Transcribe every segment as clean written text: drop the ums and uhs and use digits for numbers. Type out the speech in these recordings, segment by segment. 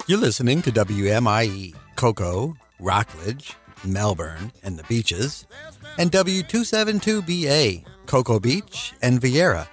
You're listening to WMIE, Cocoa, Rockledge, Melbourne, and the Beaches, and W272BA, Cocoa Beach and Vieira.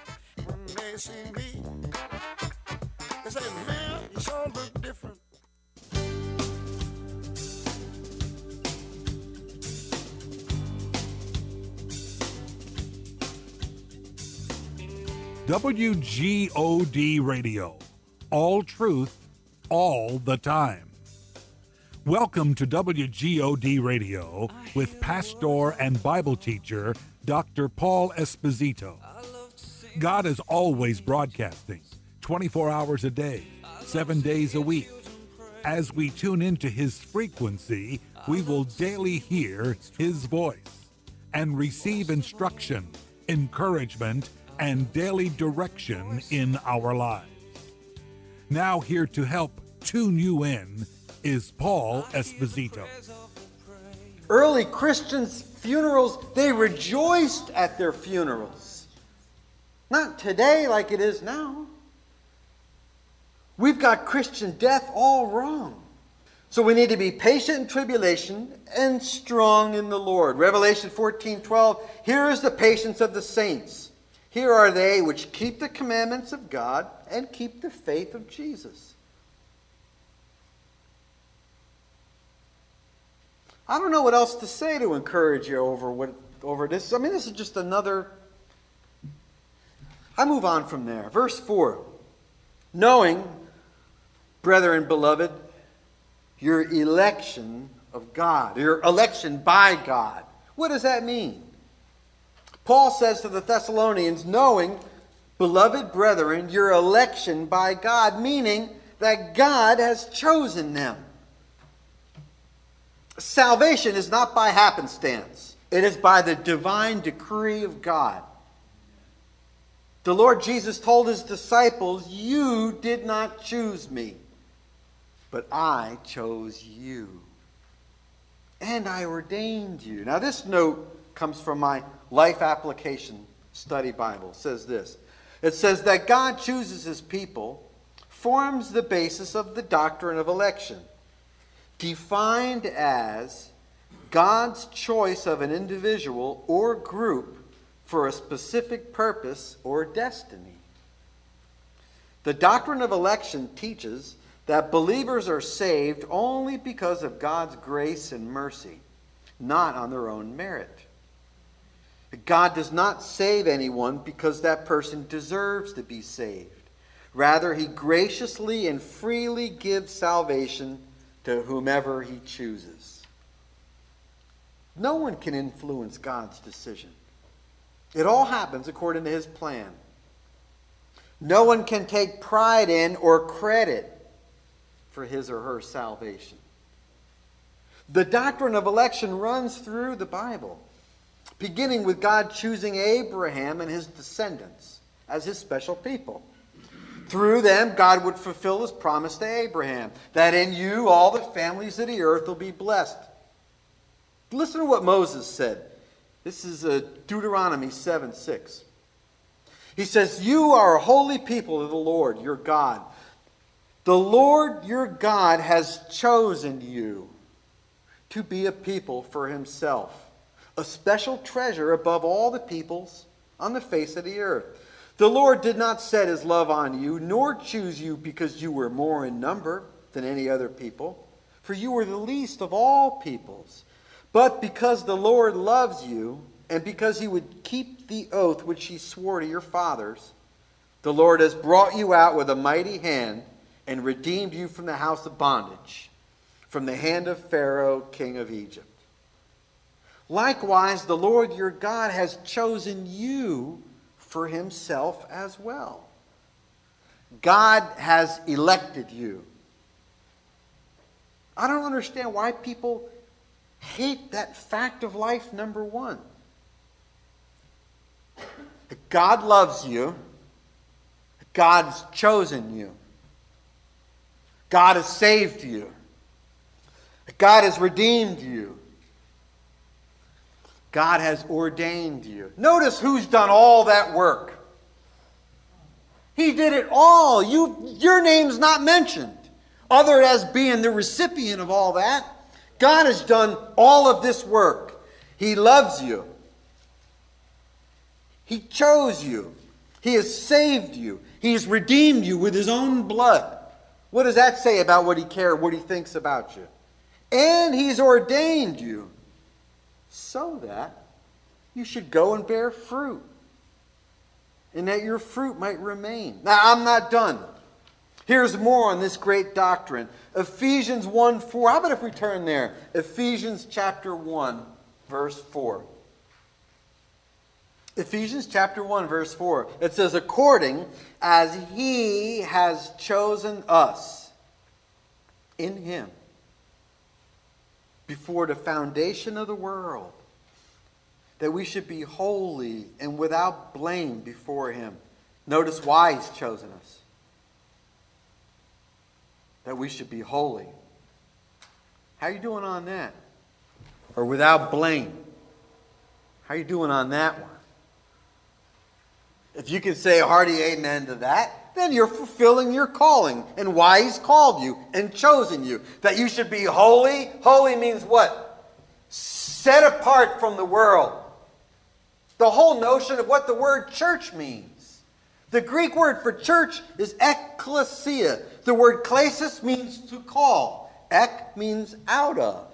WGOD Radio. All truth, all the time. Welcome to WGOD Radio with pastor and Bible teacher Dr. Paul Esposito. God is always broadcasting 24 hours a day, 7 days a week. As we tune into his frequency, we will daily hear his voice and receive instruction, encouragement, and daily direction in our lives. Now here to help tune you in is Paul Esposito. Early Christians' funerals, they rejoiced at their funerals. Not today like it is now. We've got Christian death all wrong. So we need to be patient in tribulation and strong in the Lord. Revelation 14:12, here is the patience of the saints. Here are they which keep the commandments of God and keep the faith of Jesus. I don't know what else to say to encourage you over this. I mean, this is just another... I move on from there. Verse 4. Knowing, brethren beloved, your election of God, your election by God. What does that mean? Paul says to the Thessalonians, knowing, beloved brethren, your election by God, meaning that God has chosen them. Salvation is not by happenstance. It is by the divine decree of God. The Lord Jesus told his disciples, you did not choose me, but I chose you. And I ordained you. Now this note comes from my Life Application Study Bible. It says this. It says that God chooses his people, forms the basis of the doctrine of election, defined as God's choice of an individual or group for a specific purpose or destiny. The doctrine of election teaches that believers are saved only because of God's grace and mercy, not on their own merit. God does not save anyone because that person deserves to be saved. Rather, he graciously and freely gives salvation to whomever he chooses. No one can influence God's decision. It all happens according to his plan. No one can take pride in or credit for his or her salvation. The doctrine of election runs through the Bible, beginning with God choosing Abraham and his descendants as his special people. Through them, God would fulfill his promise to Abraham, that in you all the families of the earth will be blessed. Listen to what Moses said. This is Deuteronomy 7:6. He says, you are a holy people of the Lord, your God. The Lord your God has chosen you to be a people for himself, a special treasure above all the peoples on the face of the earth. The Lord did not set his love on you, nor choose you because you were more in number than any other people, for you were the least of all peoples. But because the Lord loves you, and because he would keep the oath which he swore to your fathers, the Lord has brought you out with a mighty hand and redeemed you from the house of bondage, from the hand of Pharaoh, king of Egypt. Likewise, the Lord your God has chosen you for himself as well. God has elected you. I don't understand why people hate that fact of life, number one. God loves you. God's chosen you. God has saved you. God has redeemed you. God has ordained you. Notice who's done all that work. He did it all. Your name's not mentioned. other as being the recipient of all that. God has done all of this work. He loves you. He chose you. He has saved you. He has redeemed you with his own blood. What does that say about what he cares, what he thinks about you? And he's ordained you so that you should go and bear fruit, and that your fruit might remain. Now, I'm not done. Here's more on this great doctrine. Ephesians 1:4. How about if we turn there? Ephesians chapter 1, verse 4. Ephesians chapter 1, verse 4. It says, according as he has chosen us in him before the foundation of the world, that we should be holy and without blame before him. Notice why he's chosen us. That we should be holy. How are you doing on that? Or without blame? How are you doing on that one? If you can say a hearty amen to that, then you're fulfilling your calling and why he's called you and chosen you. That you should be holy. Holy means what? Set apart from the world. The whole notion of what the word church means. The Greek word for church is ekklesia. The word klesis means to call. Ek means out of.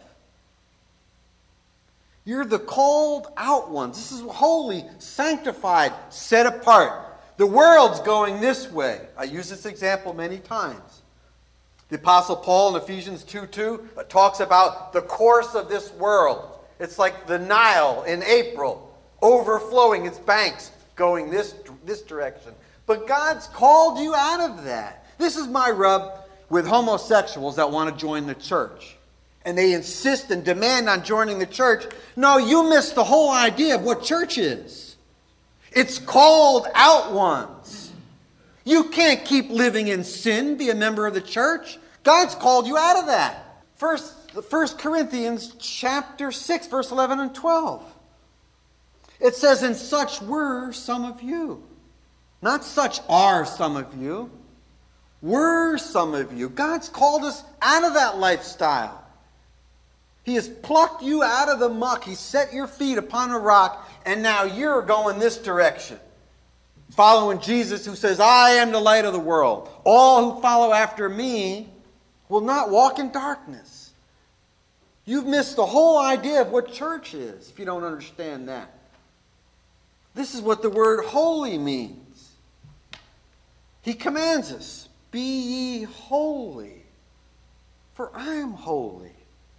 You're the called out ones. This is holy, sanctified, set apart. The world's going this way. I use this example many times. The Apostle Paul in Ephesians 2:2 talks about the course of this world. It's like the Nile in April, overflowing its banks, going this direction. But God's called you out of that. This is my rub with homosexuals that want to join the church. And they insist and demand on joining the church. No, you missed the whole idea of what church is. It's called out ones. You can't keep living in sin, be a member of the church. God's called you out of that. First Corinthians chapter 6, verse 11 and 12. It says, and such were some of you. Not such are some of you. Were some of you. God's called us out of that lifestyle. He has plucked you out of the muck. He set your feet upon a rock, and now you're going this direction. Following Jesus, who says, I am the light of the world. All who follow after me will not walk in darkness. You've missed the whole idea of what church is if you don't understand that. This is what the word holy means. He commands us, be ye holy, for I am holy.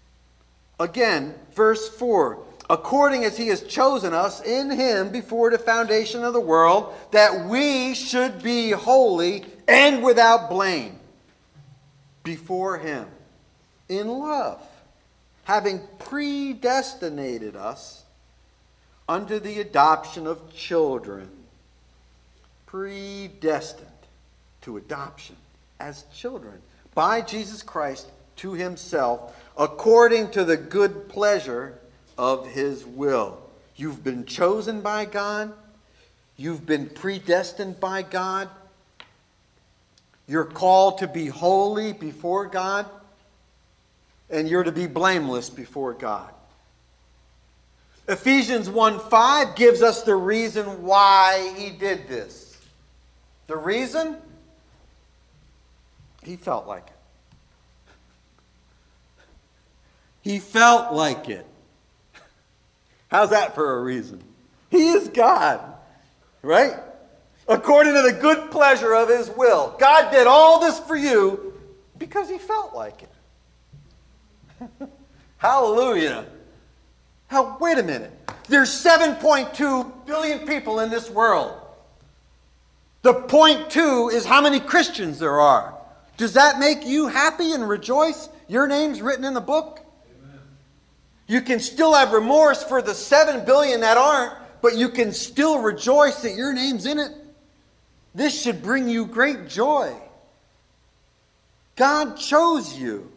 Again, verse 4, according as he has chosen us in him before the foundation of the world, that we should be holy and without blame before him in love, having predestinated us unto the adoption of children. Predestined to adoption as children by Jesus Christ to himself, according to the good pleasure of his will. You've been chosen by God. You've been predestined by God. You're called to be holy before God. And you're to be blameless before God. Ephesians 1:5 gives us the reason why he did this. The reason? He felt like it. He felt like it. How's that for a reason? He is God, right? According to the good pleasure of his will. God did all this for you because he felt like it. Hallelujah. Wait a minute. There's 7.2 billion people in this world. The 0.2 is how many Christians there are. Does that make you happy and rejoice? Your name's written in the book? Amen. You can still have remorse for the 7 billion that aren't, but you can still rejoice that your name's in it. This should bring you great joy. God chose you.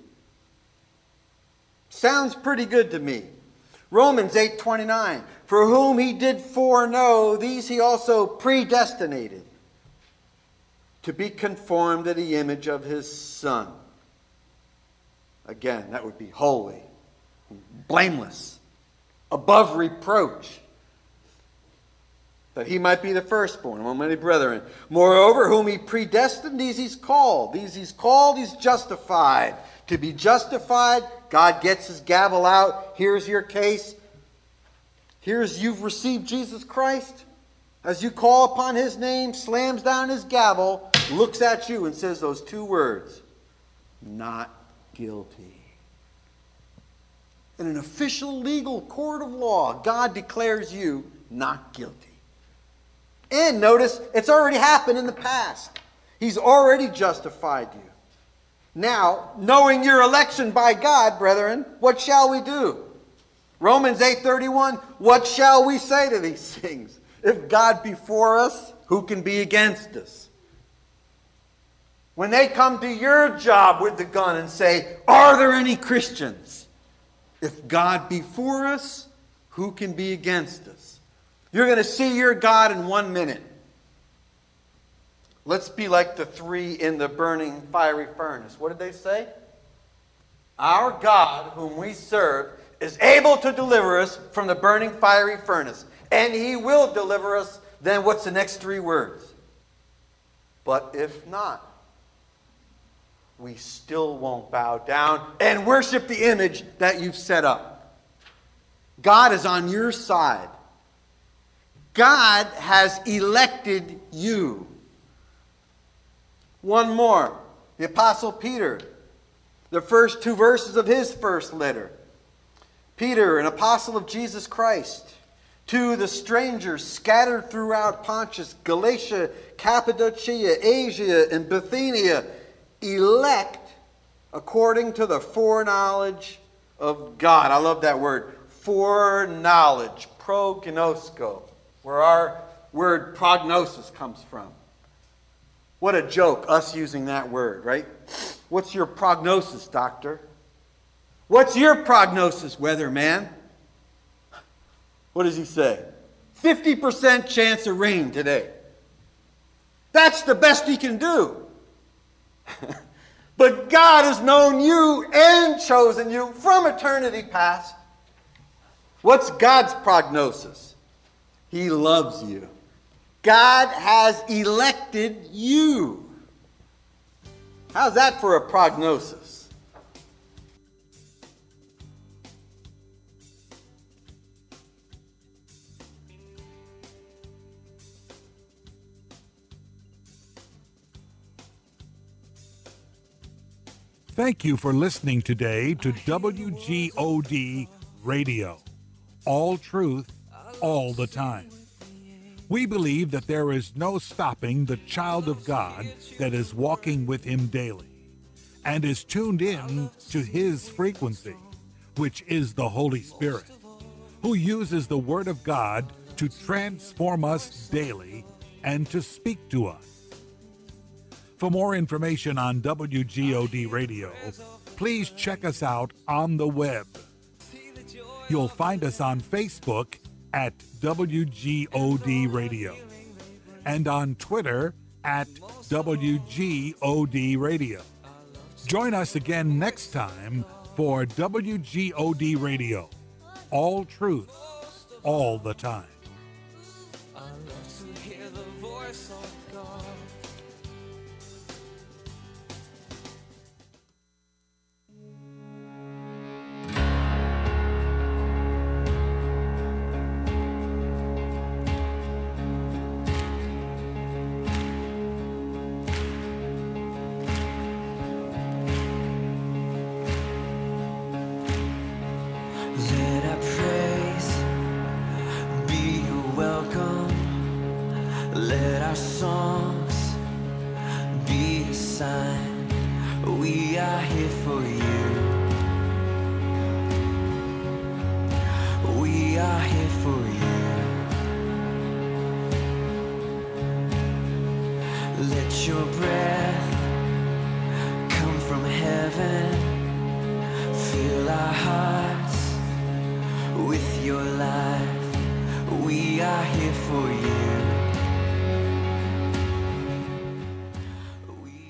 Sounds pretty good to me. Romans 8:29. For whom he did foreknow, these he also predestinated to be conformed to the image of his Son, Again, that would be holy, blameless, above reproach, that he might be the firstborn among many brethren. Moreover, whom he predestined, these he's called. These he's called, he's justified. To be justified, God gets his gavel out. Here's your case. Here's you've received Jesus Christ. As you call upon his name, slams down his gavel, looks at you and says those two words, not guilty. In an official legal court of law, God declares you not guilty. And notice, it's already happened in the past. He's already justified you. Now, knowing your election by God, brethren, what shall we do? Romans 8:31, what shall we say to these things? If God be for us, who can be against us? When they come to your job with the gun and say, are there any Christians? If God be for us, who can be against us? You're going to see your God in 1 minute. Let's be like the three in the burning fiery furnace. What did they say? Our God, whom we serve, is able to deliver us from the burning fiery furnace. And he will deliver us. Then what's the next three words? But if not, we still won't bow down and worship the image that you've set up. God is on your side. God has elected you. One more. The Apostle Peter. The first two verses of his first letter. Peter, an apostle of Jesus Christ, to the strangers scattered throughout Pontus, Galatia, Cappadocia, Asia, and Bithynia, elect according to the foreknowledge of God. I love that word. Foreknowledge. Prognosko. Where our word prognosis comes from. What a joke, us using that word, right? What's your prognosis, doctor? What's your prognosis, weatherman? What does he say? 50% chance of rain today. That's the best he can do. But God has known you and chosen you from eternity past. What's God's prognosis? He loves you. God has elected you. How's that for a prognosis? Thank you for listening today to WGOD Radio. All truth, all the time. We believe that there is no stopping the child of God that is walking with him daily and is tuned in to his frequency, which is the Holy Spirit, who uses the Word of God to transform us daily and to speak to us. For more information on WGOD Radio, please check us out on the web. You'll find us on Facebook at WGOD Radio and on Twitter at WGOD Radio. Join us again next time for WGOD Radio. All truth, all the time. I love to hear the voice of God. Let our praise be your welcome. Let our songs be a sign. We are here for you. We are here for you. Let your breath come from heaven. Fill our hearts with your life. We are here for you.